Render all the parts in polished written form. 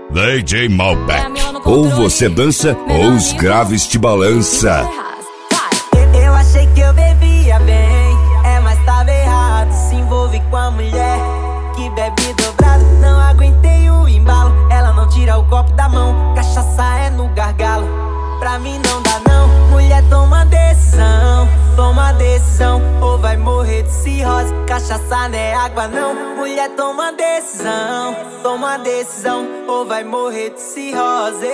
DJ Malbec. Ou você dança ou os graves te balança. Eu achei que eu bebia bem, mas tava errado. Se envolve com a mulher que bebe dobrado. Não aguentei o embalo, ela não tira o copo da mão. Cachaça é no gargalo, pra mim não dá não. Mulher, toma decisão, toma decisão, ou vai morrer de cirrose. Cachaça não é água não. Mulher, toma decisão, ou vai morrer de cirrose.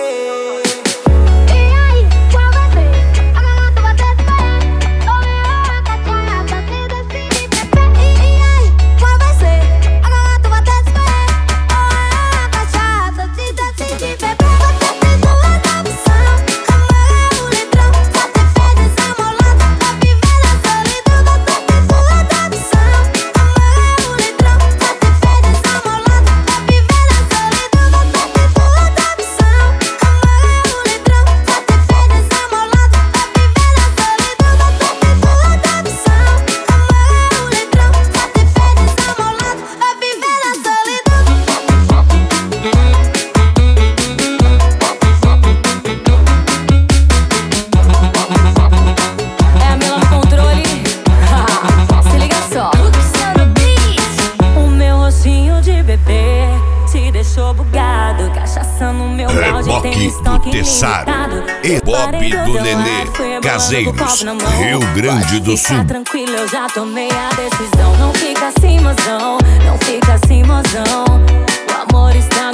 Reboque do Tessaro e Bob do Nenê, Caseiros, Rio Grande do Sul. Fica tranquilo, eu já tomei a decisão. Não fica assim, mozão, não fica assim, mozão. O amor está